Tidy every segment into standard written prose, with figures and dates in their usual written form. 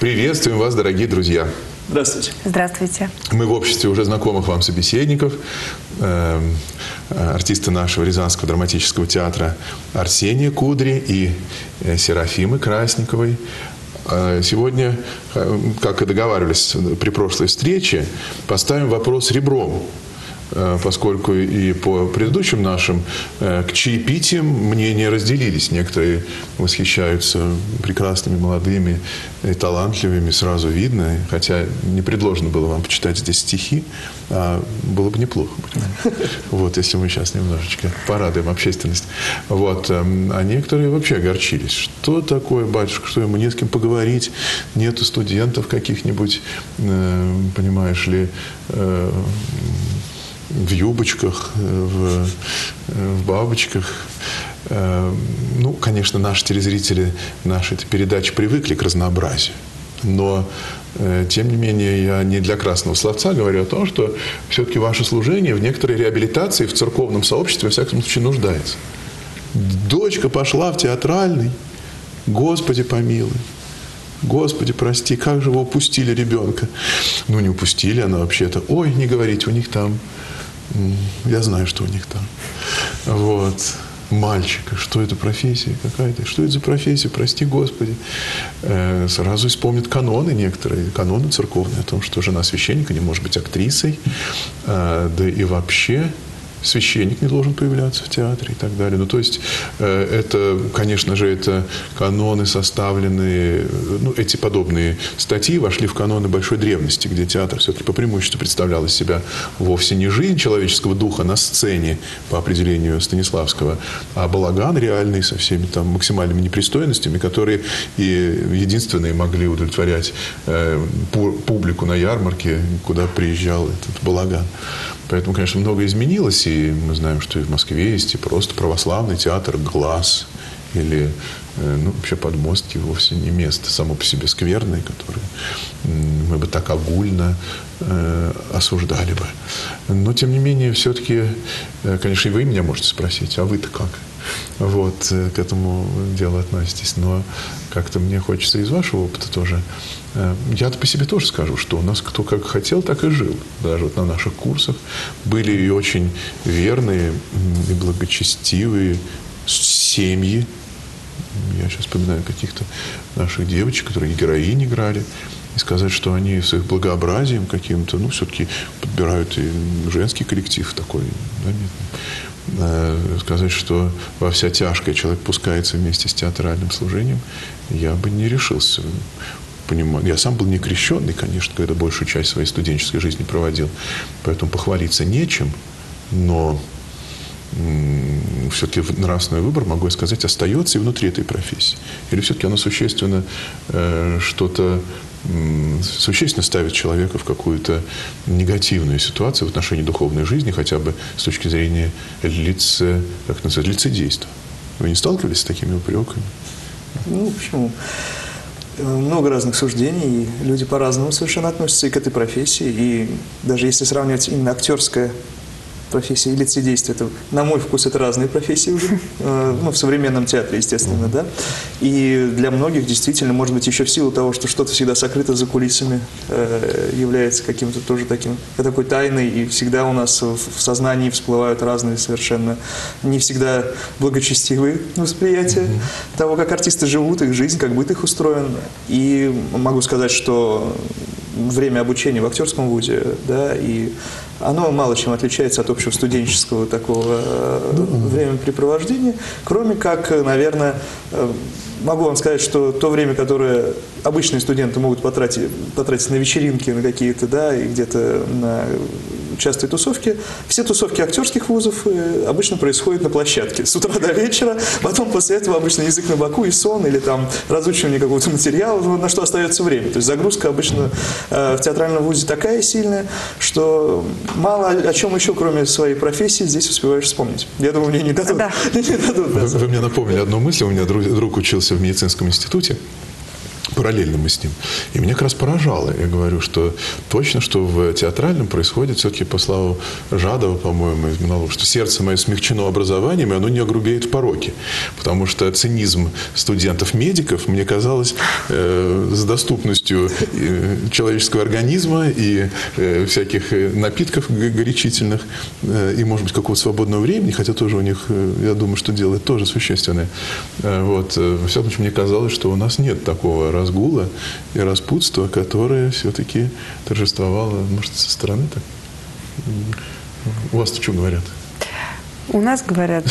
Приветствуем вас, дорогие друзья. Здравствуйте. Здравствуйте. Мы в обществе уже знакомых вам собеседников, артисты нашего Рязанского драматического театра Арсения Кудри и Серафимы Красниковой. Сегодня, как и договаривались при прошлой встрече, поставим вопрос ребром, поскольку и по предыдущим нашим к чаепитиям мнения разделились. Некоторые восхищаются прекрасными, молодыми и талантливыми, сразу видно. Хотя не предложено было вам почитать здесь стихи, а было бы неплохо. Вот, если мы сейчас немножечко порадуем общественность. Вот. А некоторые вообще огорчились. Что такое, батюшка, что ему не с кем поговорить, нету студентов каких-нибудь, понимаешь ли, в юбочках, в бабочках. Ну, конечно, наши телезрители, наши передачи привыкли к разнообразию. Но, тем не менее, я не для красного словца говорю о том, что все-таки ваше служение в некоторой реабилитации в церковном сообществе, во всяком случае, нуждается. Дочка пошла в театральный. Господи помилуй. Господи, прости, как же вы упустили ребенка? Ну, не упустили, она вообще-то... Ой, не говорите, у них там... Я знаю, что у них там. Вот. Мальчика. Что это профессия какая-то? Что это за профессия? Прости, Господи. Сразу вспомнят каноны некоторые. Каноны церковные о том, что жена священника не может быть актрисой. Да и вообще... священник не должен появляться в театре и так далее. Ну, то есть, это, конечно же, это каноны составленные, ну, эти подобные статьи вошли в каноны большой древности, где театр все-таки по преимуществу представлял из себя вовсе не жизнь человеческого духа на сцене, по определению Станиславского, а балаган реальный со всеми там максимальными непристойностями, которые и единственные могли удовлетворять публику на ярмарке, куда приезжал этот балаган. Поэтому, конечно, многое изменилось, и мы знаем, что и в Москве есть и просто православный театр «Глаз», или, ну, вообще Подмостки вовсе не место само по себе скверное, которое мы бы так огульно осуждали бы. Но, тем не менее, все-таки, конечно, и вы меня можете спросить, а вы-то как? Вот, к этому делу относитесь. Но как-то мне хочется из вашего опыта тоже. Я-то по себе тоже скажу, что у нас кто как хотел, так и жил. Даже вот на наших курсах были и очень верные, и благочестивые семьи. Я сейчас вспоминаю каких-то наших девочек, которые героинь играли. И сказать, что они с их благообразием каким-то, ну, все-таки подбирают и женский коллектив такой, да, нет. Сказать, что во вся тяжкая человек пускается вместе с театральным служением, я бы не решился. Я сам был не крещенный, конечно, когда большую часть своей студенческой жизни проводил, поэтому похвалиться нечем, но все-таки нравственный выбор, могу я сказать, остается и внутри этой профессии. Или все-таки оно существенно что-то существенно ставит человека в какую-то негативную ситуацию в отношении духовной жизни, хотя бы с точки зрения лицедейства. Вы не сталкивались с такими упреками? Ну, почему? Много разных суждений, и люди по-разному совершенно относятся и к этой профессии. И даже если сравнивать именно актерская профессия и лицедейство, это, на мой вкус, это разные профессии уже, ну, в современном театре, естественно, да. И для многих действительно, может быть, еще в силу того, что что-то всегда сокрыто за кулисами, является каким-то тоже такой тайной, и всегда у нас в сознании всплывают разные совершенно, не всегда благочестивые восприятия того, как артисты живут, их жизнь, как быт их устроен. И могу сказать, что время обучения в актерском вузе, да, и оно мало чем отличается от общего студенческого такого времяпрепровождения, кроме как, наверное, могу вам сказать, что то время, которое обычные студенты могут потратить на вечеринки, на какие-то, да, и где-то на частые тусовки, все тусовки актерских вузов обычно происходят на площадке с утра до вечера, потом после этого обычно язык на боку и сон, или там разучивание какого-то материала, на что остается время. То есть загрузка обычно в театральном вузе такая сильная, что мало о чем еще, кроме своей профессии, здесь успеваешь вспомнить. Я думаю, мне не дадут. Да. Вы мне напомнили одну мысль. У меня друг учился в медицинском институте параллельно мы с ним. И меня как раз поражало. Я говорю, что точно, что в театральном происходит все-таки по слову Жадова, по-моему, из монолога, что сердце мое смягчено образованием, и оно не огрубеет в пороке. Потому что цинизм студентов-медиков, мне казалось, с доступностью человеческого организма и всяких напитков горячительных, и, может быть, какого-то свободного времени, хотя тоже у них, я думаю, что делает тоже существенное. Вот. Во всяком случае, мне казалось, что у нас нет такого разгула и распутства, которое все-таки торжествовало, может, со стороны так. У вас-то что говорят? У нас говорят...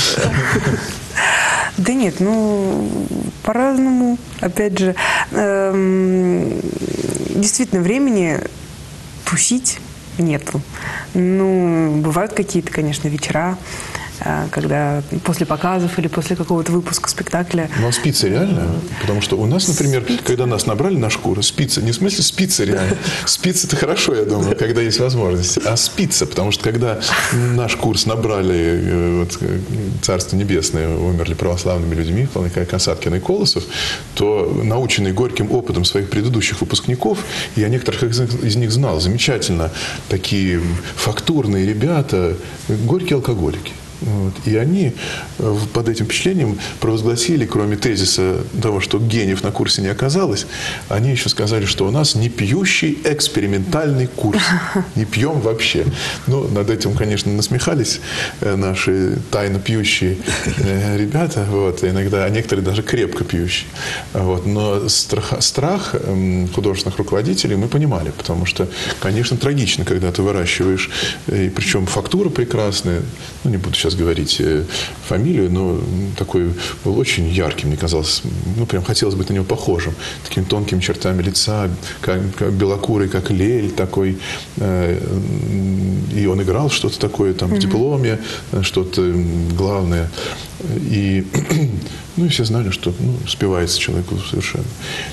Да нет, по-разному. Опять же, действительно, времени тусить нету. Бывают какие-то, конечно, вечера, когда после показов или после какого-то выпуска спектакля. Ну, а спится реально? Потому что у нас, например, когда нас набрали на шкуру, спится. Не в смысле спится реально. Спится-то хорошо, я думаю, когда есть возможность. А спится, потому что когда наш курс набрали, Царство Небесное, умерли православными людьми, как Касаткин и Колосов, то, наученный горьким опытом своих предыдущих выпускников, я некоторых из них знал, замечательно, такие фактурные ребята, горькие алкоголики. Вот. И они под этим впечатлением провозгласили, кроме тезиса того, что гениев на курсе не оказалось, они еще сказали, что у нас не пьющий экспериментальный курс. Не пьем вообще. Над этим, конечно, насмехались наши тайно пьющие ребята, иногда, а некоторые даже крепко пьющие. Но страх художественных руководителей мы понимали, потому что, конечно, трагично, когда ты выращиваешь, и причем фактура прекрасная, не буду сейчас говорить фамилию, но такой был очень яркий, мне казалось, прям хотелось быть на него похожим. Такими тонкими чертами лица, как белокурый, как лель такой. И он играл что-то такое там в дипломе, что-то главное. И все знали, что спивается человеку совершенно.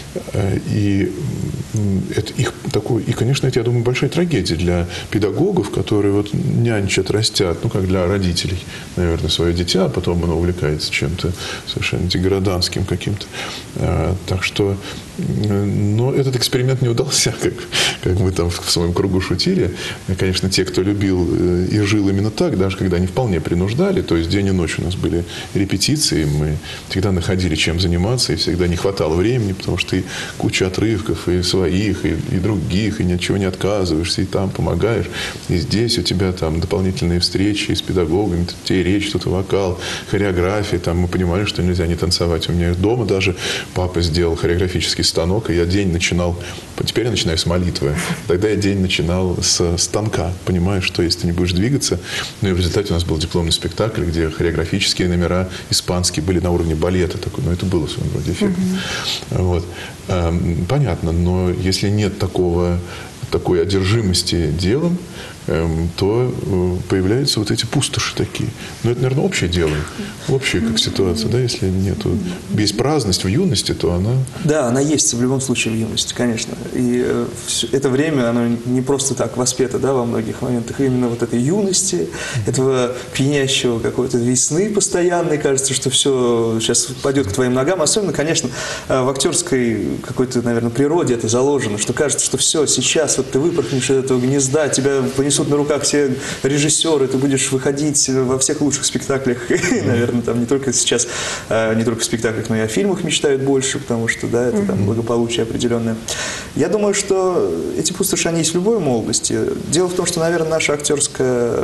И это и, конечно, это, я думаю, большая трагедия для педагогов, которые нянчат, растят, как для родителей, наверное, свое дитя, а потом оно увлекается чем-то совершенно деграданским каким-то. Так что, но этот эксперимент не удался, как мы там в своем кругу шутили. Конечно, те, кто любил и жил именно так, даже когда не вполне принуждали, то есть день и ночь у нас были репетиции, мы всегда находили чем заниматься, и всегда не хватало времени, потому что и куча отрывков, и своих, и других, и ни от чего не отказываешься, и там помогаешь, и здесь у тебя там дополнительные встречи с педагогами, тут и речь, тут и вокал, хореография, там мы понимали, что нельзя не танцевать. У меня дома даже папа сделал хореографический станок, и я день начинал, теперь я начинаю с молитвы, тогда я день начинал с станка, понимаешь, что если ты не будешь двигаться, и в результате у нас был дипломный спектакль, где хореографические номера испанские были на уровне балета такой, это было в своем роде эффектно. Понятно, но если нет такой одержимости делом, то появляются эти пустоши такие. Но это, наверное, общее дело, общая как ситуация, да, если нету, есть праздность в юности, то она... Да, она есть в любом случае в юности, конечно. И это время, оно не просто так воспето, во многих моментах, именно этой юности, этого пьянящего какой-то весны постоянной, кажется, что все сейчас пойдет к твоим ногам. Особенно, конечно, в актерской какой-то, наверное, природе это заложено, что кажется, что все, сейчас ты выпорхнешь из этого гнезда, тебя понесут на руках все режиссеры, ты будешь выходить во всех лучших спектаклях, и, наверное, там не только сейчас, не только в спектаклях, но и о фильмах мечтают больше, потому что, это там благополучие определенное. Я думаю, что эти пустоши, они есть в любой молодости. Дело в том, что, наверное, наша актерская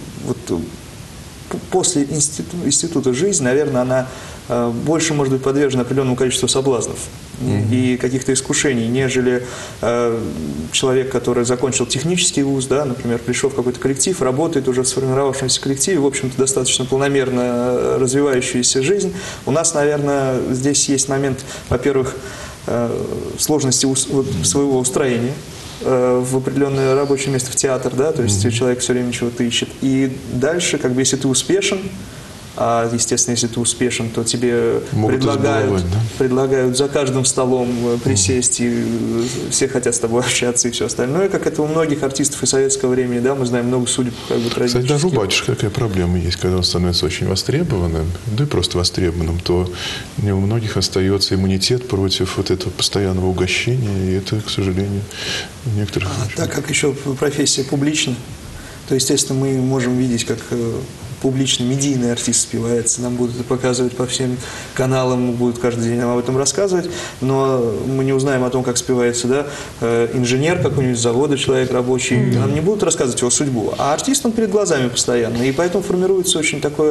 после института жизнь, наверное, она больше может быть подвержена определенному количеству соблазнов и каких-то искушений, нежели человек, который закончил технический вуз, например, пришел в какой-то коллектив, работает уже в сформировавшемся коллективе, в общем-то, достаточно планомерно развивающаяся жизнь. У нас, наверное, здесь есть момент, во-первых, сложности своего устроения в определенное рабочее место, в театр, то есть человек все время чего-то ищет. И дальше, если ты успешен, естественно, если ты успешен, то тебе Могут избаловать, да? предлагают за каждым столом присесть, и все хотят с тобой общаться и все остальное, как это у многих артистов и советского времени, да, мы знаем много судеб как бы трагических. Кстати, даже у батюшки такая проблема есть, когда он становится очень востребованным, да и просто востребованным, то у многих остается иммунитет против вот этого постоянного угощения, и это, к сожалению, в некоторых случаях. Так как еще профессия публична, то, естественно, мы можем видеть, как публичный медийный артист спивается, нам будут это показывать по всем каналам, будут каждый день нам об этом рассказывать, но мы не узнаем о том, как спивается, да, инженер какой-нибудь с завода, человек рабочий, нам не будут рассказывать его судьбу, а артист, он перед глазами постоянно, и поэтому формируется очень такое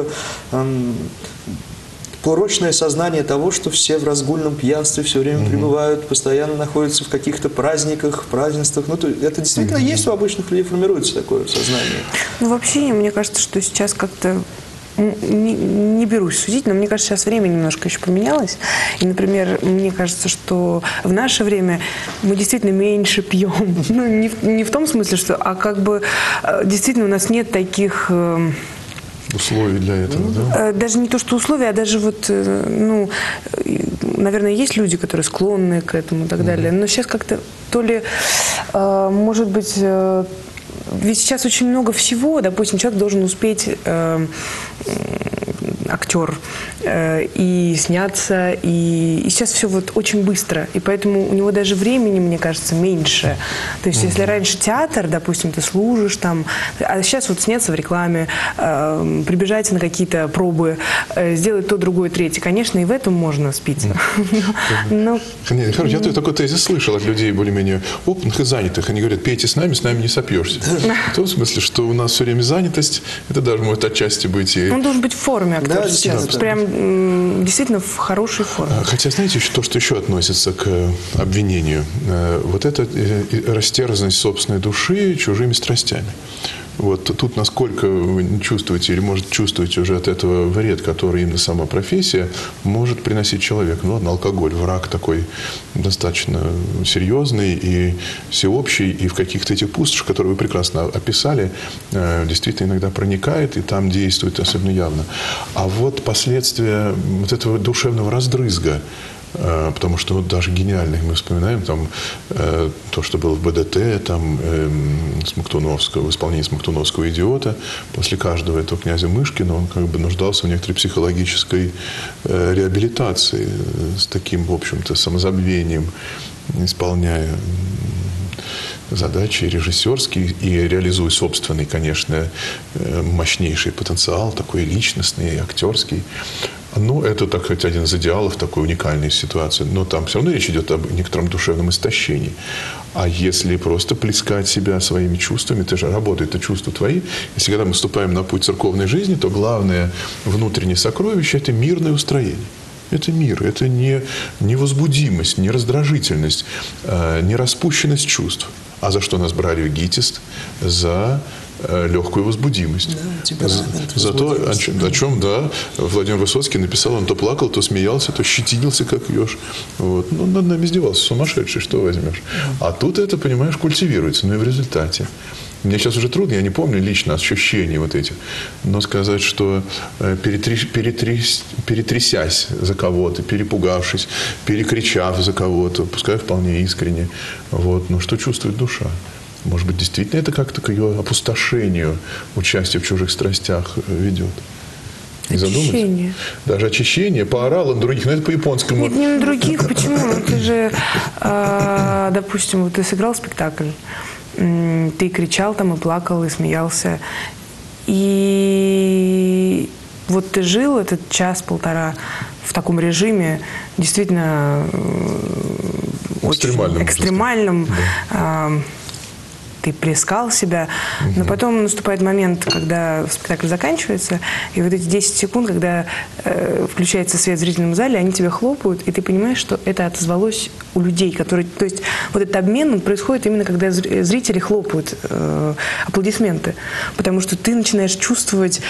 порочное сознание того, что все в разгульном пьянстве все время пребывают, постоянно находятся в каких-то праздниках, празднествах. Ну, это действительно есть у обычных людей, формируется такое сознание. Ну, вообще, мне кажется, что сейчас как-то не берусь судить, но мне кажется, сейчас время немножко еще поменялось. И, например, мне кажется, что в наше время мы действительно меньше пьем. Ну, не в том смысле, что, а как бы действительно у нас нет таких... условий для этого, да? Даже не то, что условия, а даже вот, ну, наверное, есть люди, которые склонны к этому и так далее. Но сейчас как-то то ли, может быть, ведь сейчас очень много всего. Допустим, человек должен успеть, актер, и сняться, и сейчас все вот очень быстро, и поэтому у него даже времени, мне кажется, меньше. То есть, если раньше театр, допустим, ты служишь там, а сейчас вот сняться в рекламе, прибежать на какие-то пробы, сделать то, другое, третье, конечно, и в этом можно спиться. Но... Я такой тезис слышал от людей более-менее опытных и занятых. Они говорят, пейте с нами не сопьешься. В том смысле, что у нас все время занятость, это даже может отчасти быть и... Он должен быть в форме, актер, сейчас. Прям действительно в хорошей форме. Хотя, знаете, то, что еще относится к обвинению, вот это растерзанность собственной души чужими страстями. Вот тут насколько вы чувствуете или может чувствовать уже от этого вред, который именно сама профессия может приносить человеку. Ну ладно, алкоголь, враг такой достаточно серьезный и всеобщий, и в каких-то этих пустошах, которые вы прекрасно описали, действительно иногда проникает и там действует особенно явно. А вот последствия вот этого душевного раздрызга, потому что даже гениальных мы вспоминаем там то, что было в БДТ, там Смоктуновского, в исполнении Смоктуновского «Идиота». После каждого этого князя Мышкина он как бы нуждался в некоторой психологической реабилитации с таким, в общем-то, самозабвением, исполняя задачи режиссерские и реализуя собственный, конечно, мощнейший потенциал, такой личностный, актерский. Ну, это, так сказать, один из идеалов такой уникальной ситуации. Но там все равно речь идет об некотором душевном истощении. А если просто плескать себя своими чувствами, это же работает, это чувства твои. Если когда мы вступаем на путь церковной жизни, то главное внутреннее сокровище – это мирное устроение. Это мир, это не возбудимость, не раздражительность, не распущенность чувств. А за что нас брали в ГИТИС? За легкую возбудимость. Да, за то, о чем, да, Владимир Высоцкий написал, он то плакал, то смеялся, то щетинился, как еж. Вот. Ну, над нами издевался, сумасшедший, что возьмешь. А тут это, понимаешь, культивируется. Ну и в результате. Мне сейчас уже трудно, я не помню лично ощущений вот этих. Но сказать, что перетрясясь за кого-то, перепугавшись, перекричав за кого-то, пускай вполне искренне, вот, но что чувствует душа? Может быть, действительно это как-то к ее опустошению, участие в чужих страстях ведет? Очищение. Даже очищение, поорал на других, но это по-японскому. Нет, не на других, почему? Ты же, допустим, вот ты сыграл спектакль, ты кричал там и плакал, и смеялся. И вот ты жил этот час-полтора в таком режиме, действительно очень экстремальном. Да. Ты плескал себя, но потом наступает момент, когда спектакль заканчивается, и вот эти 10 секунд, когда включается свет в зрительном зале, они тебя хлопают, и ты понимаешь, что это отозвалось у людей, которые... То есть вот этот обмен он происходит именно, когда зрители хлопают аплодисменты, потому что ты начинаешь чувствовать...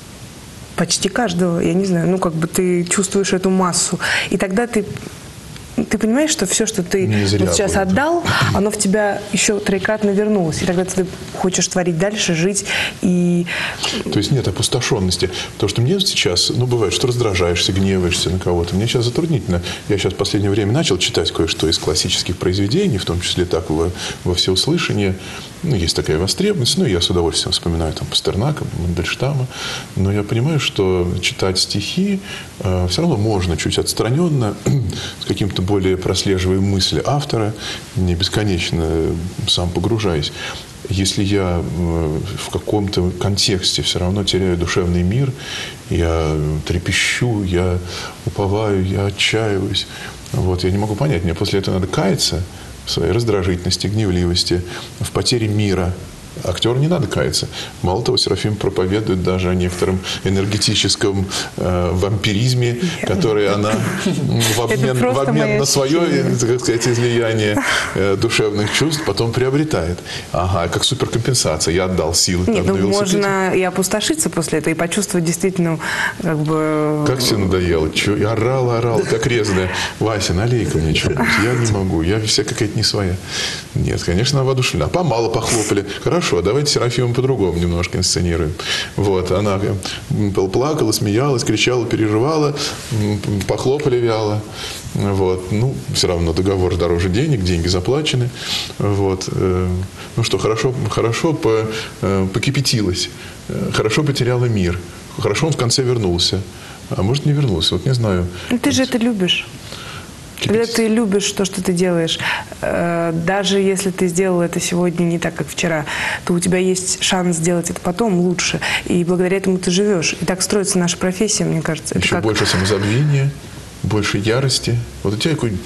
почти каждого, я не знаю, ну как бы ты чувствуешь эту массу, и тогда ты ты понимаешь, что все, что ты вот сейчас будет. отдал, оно в тебя еще троекратно вернулось. И тогда ты хочешь творить дальше, жить. И... То есть нет опустошенности. Потому что мне сейчас, бывает, что раздражаешься, гневаешься на кого-то. Мне сейчас затруднительно. Я сейчас в последнее время начал читать кое-что из классических произведений, в том числе так во всеуслышание. Есть такая востребованность. Я с удовольствием вспоминаю там Пастернака, Мандельштама. Но я понимаю, что читать стихи все равно можно чуть отстраненно, с каким-то более прослеживая мысли автора, не бесконечно сам погружаясь. Если я в каком-то контексте все равно теряю душевный мир, я трепещу, я уповаю, я отчаиваюсь, я не могу понять, мне после этого надо каяться в своей раздражительности, гневливости, в потере мира. Актеру не надо каяться. Мало того, Серафим проповедует даже о некотором энергетическом вампиризме, который она в обмен на свое, так сказать, излияние душевных чувств потом приобретает. Ага, как суперкомпенсация. Я отдал силы. Нет, можно и опустошиться после этого, и почувствовать действительно как бы... Как все надоело. Я орала, как резаная. Вася, налей-ка мне что-нибудь. Я не могу. Я вся какая-то не своя. Нет, конечно, воодушевлена. Помало похлопали. Хорошо, давайте Серафима по-другому немножко инсценируем. Она плакала, смеялась, кричала, переживала, похлопали вяло. Все равно договор дороже денег, деньги заплачены. Хорошо покипятилась, хорошо потеряла мир, хорошо он в конце вернулся. А может, не вернулся, не знаю. Ты же это любишь. Когда ты любишь то, что ты делаешь, даже если ты сделал это сегодня не так, как вчера, то у тебя есть шанс сделать это потом лучше. И благодаря этому ты живешь. И так строится наша профессия, мне кажется. Еще больше самозабвения, больше ярости. У тебя какой...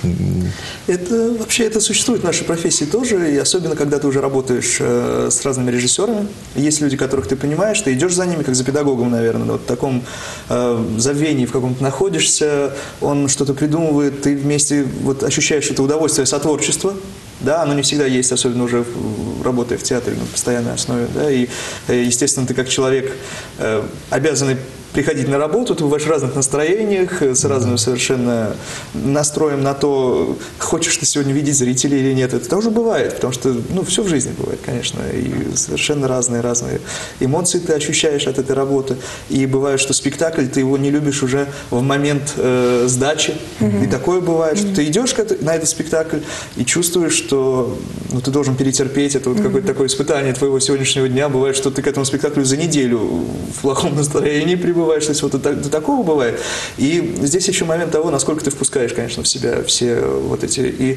Это существует в нашей профессии тоже, и особенно, когда ты уже работаешь с разными режиссерами. Есть люди, которых ты понимаешь, ты идешь за ними, как за педагогом, наверное, в таком забвении в каком-то находишься, он что-то придумывает, ты вместе ощущаешь это удовольствие сотворчества. Да, оно не всегда есть, особенно уже работая в театре на постоянной основе. Да, и, естественно, ты как человек обязанный приходить на работу, ты бываешь в разных настроениях, с разным совершенно настроем на то, хочешь ты сегодня видеть зрителей или нет. Это тоже бывает, потому что, все в жизни бывает, конечно, и совершенно разные эмоции ты ощущаешь от этой работы. И бывает, что спектакль, ты его не любишь уже в момент сдачи. И такое бывает, что ты идешь на этот спектакль и чувствуешь, что ты должен перетерпеть. Это какое-то такое испытание твоего сегодняшнего дня. Бывает, что ты к этому спектаклю за неделю в плохом настроении прибываешь. До такого бывает. И здесь еще момент того, насколько ты впускаешь, конечно, в себя все эти... И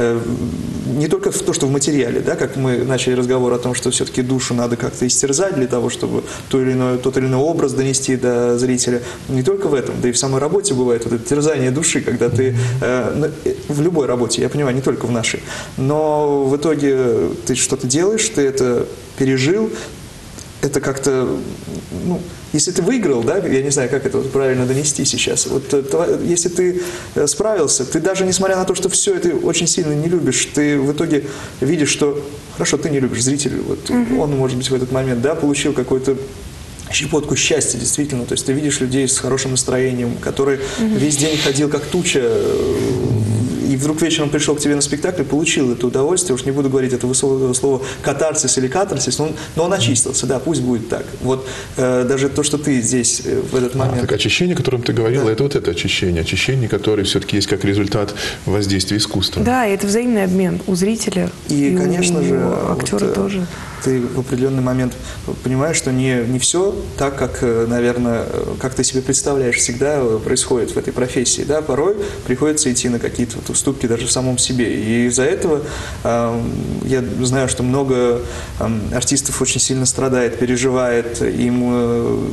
не только в то, что в материале, да, как мы начали разговор о том, что все-таки душу надо как-то истерзать для того, чтобы тот или иной образ донести до зрителя. Не только в этом, да и в самой работе бывает это терзание души, когда ты... в любой работе, я понимаю, не только в нашей. Но в итоге ты что-то делаешь, ты это пережил, это как-то... Если ты выиграл, да, я не знаю, как это правильно донести сейчас, если ты справился, ты даже несмотря на то, что все это очень сильно не любишь, ты в итоге видишь, что, хорошо, ты не любишь зрителя, он, может быть, в этот момент, да, получил какой-то щепотку счастья, действительно, то есть ты видишь людей с хорошим настроением, который весь день ходил как туча, и вдруг вечером пришел к тебе на спектакль и получил это удовольствие, уж не буду говорить это высокое слово катарсис или катарсис, но он очистился, да, пусть будет так. Даже то, что ты здесь в этот момент... Так очищение, о котором ты говорила, да. Это очищение, которое все-таки есть как результат воздействия искусства. Да, и это взаимный обмен у зрителя, и конечно же, у актера тоже. Ты в определенный момент понимаешь, что не все так, как, наверное, как ты себе представляешь, всегда происходит в этой профессии. Да? Порой приходится идти на какие-то уступки даже в самом себе. И из-за этого я знаю, что много артистов очень сильно страдает, переживает, им...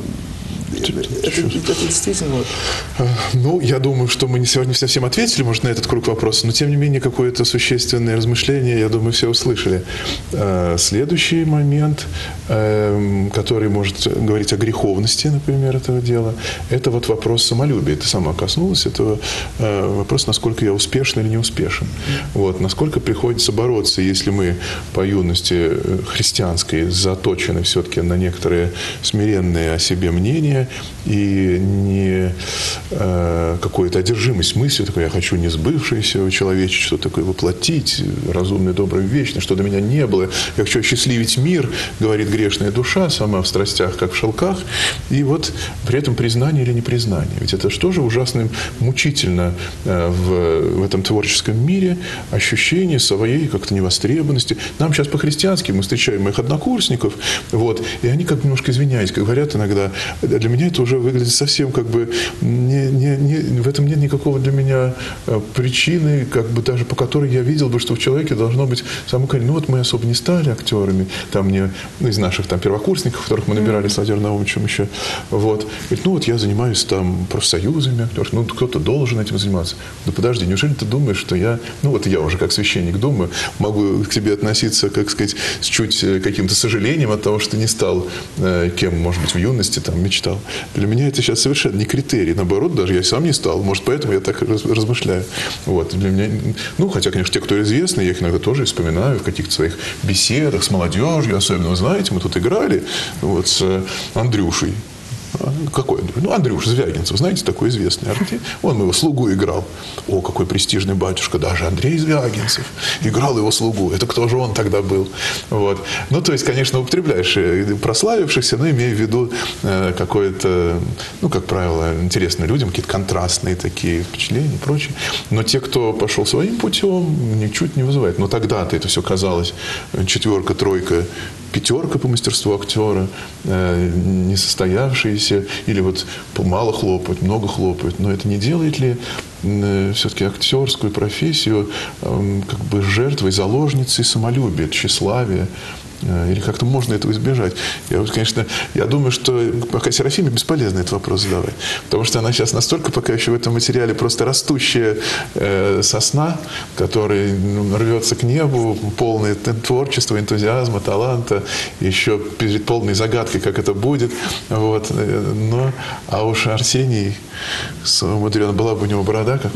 Это действительно... Я думаю, что мы сегодня не совсем ответили, может, на этот круг вопросов, но, тем не менее, какое-то существенное размышление, я думаю, все услышали. Следующий момент, который может говорить о греховности, например, этого дела, это вопрос самолюбия. Ты сама коснулась этого. Вопрос, насколько я успешен или не успешен. Насколько приходится бороться, если мы по юности христианской заточены все-таки на некоторые смиренные о себе мнения, и не какую-то одержимость мыслью, такой, я хочу несбывшееся человечество такое воплотить, разумное, доброе, вечное, что до меня не было. Я хочу осчастливить мир, говорит грешная душа, сама в страстях, как в шелках. И вот при этом признание или непризнание. Ведь это что же ужасно мучительно в этом творческом мире, ощущение своей как-то невостребованности. Нам сейчас по-христиански мы встречаем моих однокурсников, вот, и они как немножко извиняюсь, как говорят иногда, для меня это уже выглядит совсем как бы, в этом нет никакого для меня причины, как бы даже по которой я видел бы, что в человеке должно быть самое корень. Ну вот мы особо не стали актерами, там мне, из наших там первокурсников, которых мы набирали с Владимиром Наумовичем еще, вот, говорит, ну вот я занимаюсь там профсоюзами актеров, ну кто-то должен этим заниматься. Да подожди, неужели ты думаешь, что я, ну вот я уже как священник думаю, могу к тебе относиться, как сказать, с чуть каким-то сожалением от того, что не стал кем, может быть, в юности там мечтал. Для меня это сейчас совершенно не критерий. Наоборот, даже я сам не стал. Может, поэтому я так размышляю. Вот. Для меня, ну, хотя, конечно, те, кто известны, я их иногда тоже вспоминаю в каких-то своих беседах с молодежью. Особенно, вы знаете, мы тут играли вот, с Андрюшей. Какой Андрюш? Ну, Андрюш Звягинцев, знаете, такой известный артист. Он его слугу играл. О, какой престижный батюшка. Даже Андрей Звягинцев играл его слугу. Это кто же он тогда был? Вот. Ну, то есть, конечно, употребляешь прославившихся, но имея в виду какое-то, ну, как правило, интересно людям, какие-то контрастные такие впечатления и прочее. Но те, кто пошел своим путем, ничуть не вызывает. Но тогда-то это все казалось четверка, тройка, пятерка по мастерству актера, несостоявшиеся, или вот мало хлопают, много хлопают. Но это не делает ли все-таки актерскую профессию как бы жертвой, заложницей самолюбия, тщеславия? Или как-то можно этого избежать? Я, конечно, я думаю, что пока Серафиме бесполезно этот вопрос задавать. Потому что она сейчас настолько пока еще в этом материале просто растущая сосна, который рвется к небу, полное творчества, энтузиазма, таланта, еще перед полной загадкой, как это будет. Вот. Но, а уж Арсений, умудренно была бы у него борода, как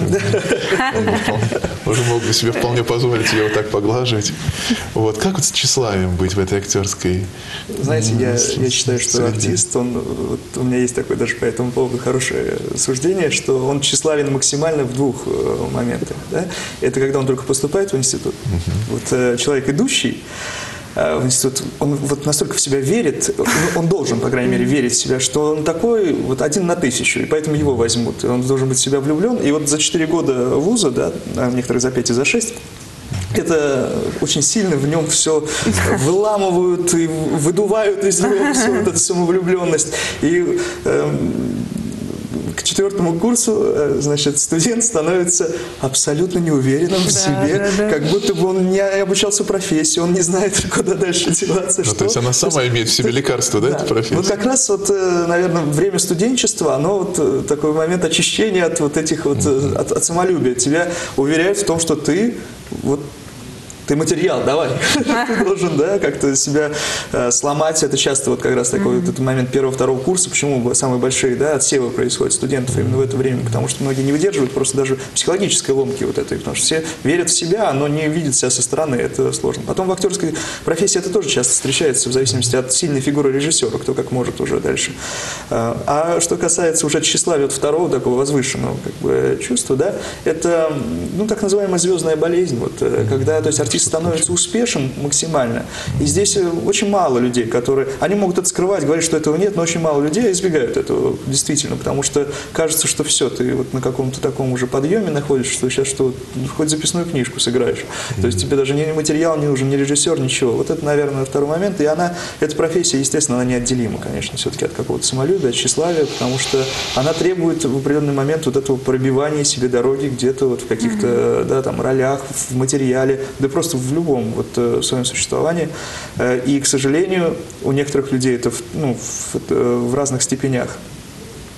он уже мог бы себе вполне позволить ее вот так поглаживать. Вот. Как вот с тщеславием быть в этой актерской... Знаете, я считаю, что артист, вот у меня есть такое даже по этому поводу хорошее суждение, что он тщеславен максимально в двух моментах. Да? Это когда он только поступает в институт. Вот человек, идущий в институт, он вот настолько в себя верит, он должен, по крайней мере, верить в себя, что он такой вот 1 на 1000, и поэтому его возьмут. Он должен быть в себя влюблен. И вот за 4 года вуза, да, некоторых за 5 и за 6, это очень сильно в нем все выламывают и выдувают из него всю вот эту самовлюбленность. И к 4-му курсу, значит, студент становится абсолютно неуверенным в себе, как будто бы он не обучался профессии, он не знает, куда дальше деваться. То есть она сама имеет в себе лекарство, да, эта профессия? Вот как раз, вот, наверное, время студенчества, оно вот такой момент очищения от вот этих вот, от самолюбия. Тебя уверяют в том, что ты вот ты материал, давай. Ты должен, да, как-то себя сломать. Это часто вот как раз такой вот этот момент 1-2 курса. Почему самые большие, да, отсевы происходят студентов именно в это время? Потому что многие не выдерживают просто даже психологической ломки вот этой. Потому что все верят в себя, но не видят себя со стороны. Это сложно. Потом в актерской профессии это тоже часто встречается в зависимости от сильной фигуры режиссера, кто как может уже дальше. А что касается уже тщеславия от второго такого возвышенного как бы чувства, да, это, ну, так называемая звездная болезнь. Вот, когда, то есть, артист становится успешен максимально. И здесь очень мало людей, которые... Они могут это скрывать, говорить, что этого нет, но очень мало людей избегают этого действительно, потому что кажется, что все, ты вот на каком-то таком уже подъеме находишься, что сейчас что, хоть записную книжку сыграешь. То есть тебе даже ни материал не нужен, ни режиссер, ничего. Вот это, наверное, второй момент. И эта профессия, естественно, она неотделима, конечно, все-таки от какого-то самолюбия, от тщеславия, потому что она требует в определенный момент вот этого пробивания себе дороги где-то вот в каких-то, да, там, ролях, в материале, да просто в любом вот своем существовании. И, к сожалению, у некоторых людей это в разных степенях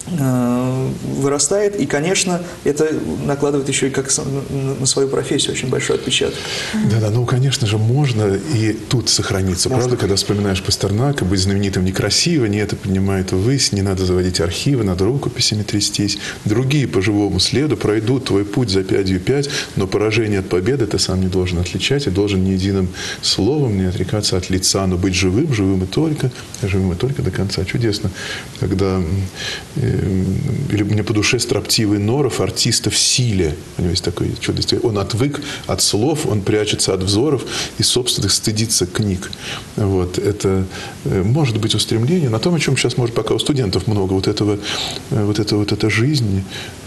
вырастает, и, конечно, это накладывает еще и как на свою профессию очень большой отпечаток. Да-да, ну, конечно же, можно и тут сохраниться. Можно. Правда, когда вспоминаешь Пастернака, быть знаменитым некрасиво, не это поднимает ввысь, не надо заводить архивы, надо рукописями трястись. Другие по живому следу пройдут твой путь за 5 но поражение от победы ты сам не должен отличать, и должен ни единым словом не отрекаться от лица, но быть живым и только до конца. Чудесно, когда... Или мне по душе строптивый Норов, артиста в силе. У него есть такое чудо. Он отвык от слов, он прячется от взоров и собственных стыдится книг. Вот. Это может быть устремление на том, о чем сейчас, может, пока у студентов много. Вот эта жизнь,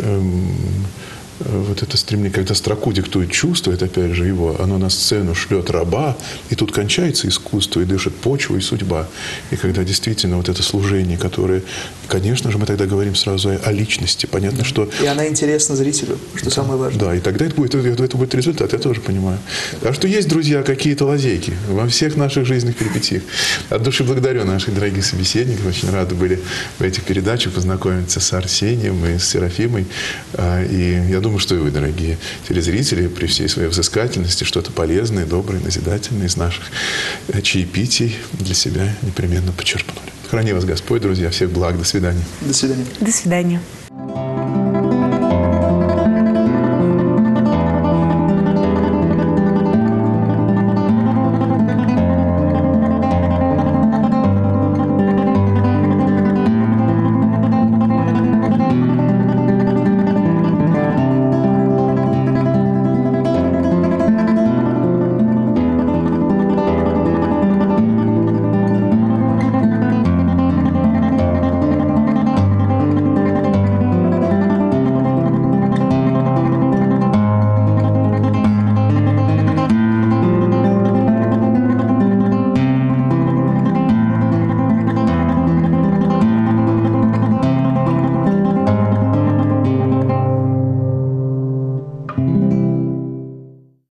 вот это стремление, когда строку диктует чувство, это опять же его, оно на сцену шлет раба, и тут кончается искусство, и дышит почва и судьба. И когда действительно вот это служение, которое, конечно же, мы тогда говорим сразу о личности. Понятно, что... И она интересна зрителю, что самое важное. Да, и тогда это будет результат, я тоже понимаю. Так что есть, друзья, какие-то лазейки во всех наших жизненных перипетиях. От души благодарю наших дорогих собеседников. Очень рады были в этих передачах познакомиться с Арсением и с Серафимой. И я думаю, что и вы, дорогие телезрители, при всей своей взыскательности, что-то полезное, доброе, назидательное из наших чаепитий для себя непременно почерпнули. Храни вас Господь, друзья. Всех благ. До свидания. До свидания. До свидания.